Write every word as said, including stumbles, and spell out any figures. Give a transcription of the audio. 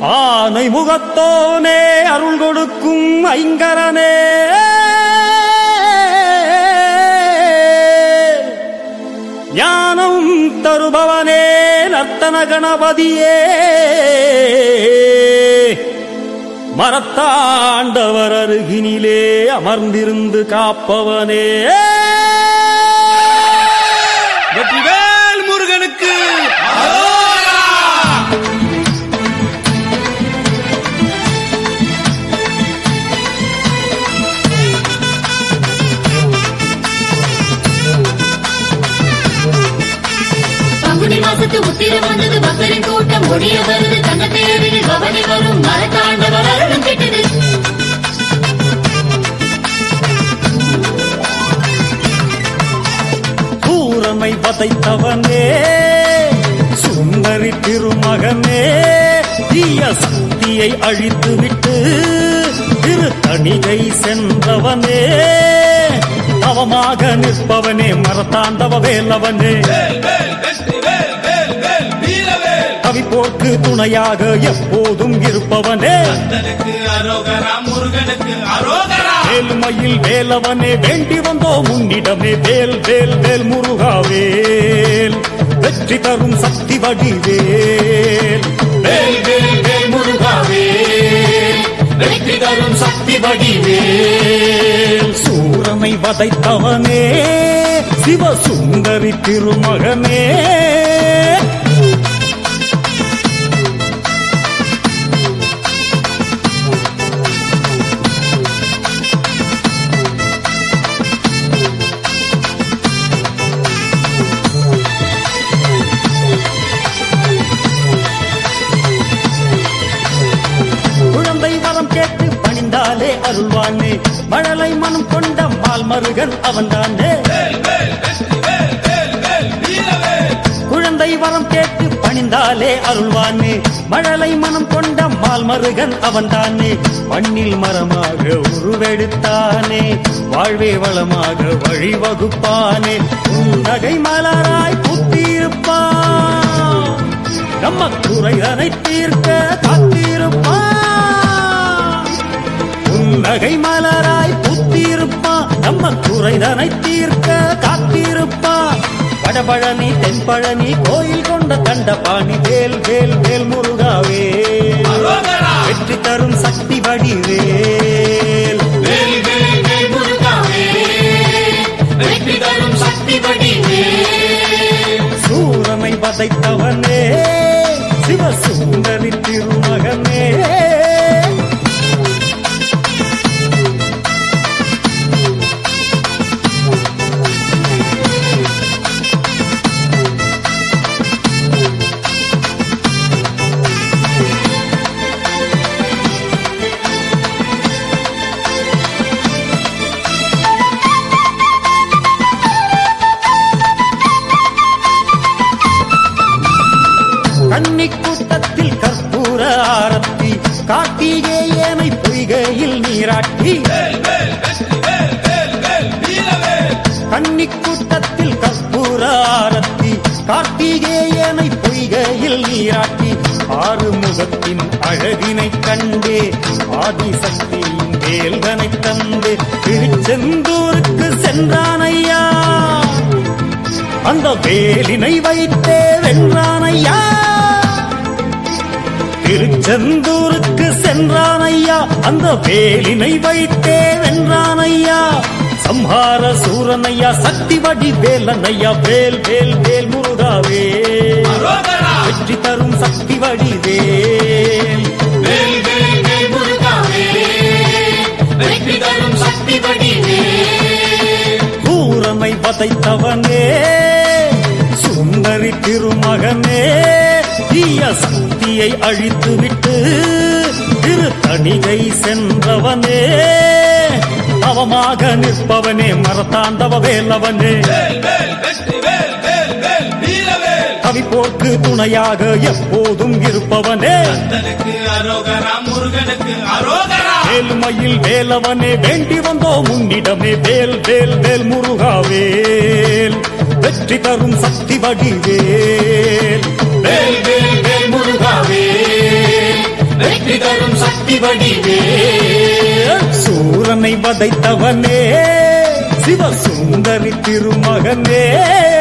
ஆனை முகத்தோனே அருள் கொடுக்கும் ஐங்கரனே ஞானம் தருபவனே நர்த்தன கணபதியே மரத்தாண்டவர் அருகினிலே அமர்ந்திருந்து காப்பவனே வெற்றிவேல் முருகனுக்கு பங்குனி மாசத்து உத்திரம் வந்தது பக்தரின் கூட்டம் ஒடிய வருது தங்க தேரில் பவனி வரும் மரத்தாண்டவர் அருளும் கெட்டது சூரனை பதைத்தவனே சுந்தரி திருமகனே தீய சக்தியை அழித்துவிட்டு திருத்தணிகை சென்றவனே தவமாக நிற்பவனே மரத்தாண்டவ வேலவனே கவிப்போர்க்கு துணையாக எப்போதும் இருப்பவனே வேலுமையில் வேலவனே வேண்டி வந்தோம் உன்னிடமே வேல் வேல் வேல் முருகாவேல் வெற்றி தரும் சக்தி வடிவேல் வேல் வேல் வேல் முருகாவேல் வெற்றி தரும் சக்தி வடிவேல் சூரனை வதைத்தவனே சிவசுந்தரி திருமகனே கேட்டு பணிந்தாலே அருள்வானே மழலை மனம் கொண்ட மால் மருகன் அவன்தானே குழந்தை வரம் கேட்டு பணிந்தாலே அருள்வானே மழலை மனம் கொண்ட மால் மருகன் அவன்தானே மண்ணில் மரமாக உருவெடுத்தானே வாழ்வே வளமாக வழிவகுப்பானே நகை மலராய் புத்திருப்பான் நம்ம குறைதனை தீர்க்க காத்திருப்பான் நகை மலராய் புத்திருப்பா நம்ம குறைதனை தீர்க்க காத்திருப்பா வடபழனி தென்பழனி கோயில் கொண்ட தண்டபாணி வேல் வேல் வேல் முருகாவே வெற்றி தரும் சக்தி வடிவேல் வேல் வேல் வேல் முருகாவே வெற்றி தரும் சக்தி வடிவேல் சூரனை வதைத்தவனே சிவசுந்தரி திருமகனே கன்னி கூட்டத்தில் கற்பூர ஆரத்தி கார்த்திகேயனை பொய்கையில் நீராட்டி கன்னி கூட்டத்தில் கற்பூர ஆரத்தி கார்த்திகேயனை பொய்கையில் நீராட்டி ஆறு முகத்தின் அழகினை கண்டே ஆதிசக்தியின் வேல்கனை தந்து திருச்செந்தூருக்கு சென்றானையா அந்த வேலினை வைத்தே வென்றானையா திருச்செந்தூருக்கு சென்றானையா அந்த வேலினை வைத்தே வென்றானையா சம்ஹார சூரனையா சக்தி வடி வேலனையா வேல் வேல் வேல் முருகாவே வெற்றி தரும் சக்தி வடி வேல் வேல் வேல் வேல் முருகாவே வெற்றி தரும் சக்தி வடி வேல் சூரனை வதைத்தவனே சுந்தரி திருமகனே தீய சக்தியை அழித்துவிட்டு திருத்தணிகை சென்றவனே தவமாக நிற்பவனே மரத்தாண்டவ வேலவனே கவிப்போர்க்கு துணையாக எப்போதும் இருப்பவனே வேலுமையில் வேலவனே வேண்டி வந்தோம் உன்னிடமே வேல் வேல் வேல் முருகாவேல் வெற்றி தரும் சக்தி வடிவேல் வேல் வேல் வேல் முருகாவேல் சக்தி வடிவேல். சூரனை வதைத்தவனே சிவசுந்தரி திருமகனே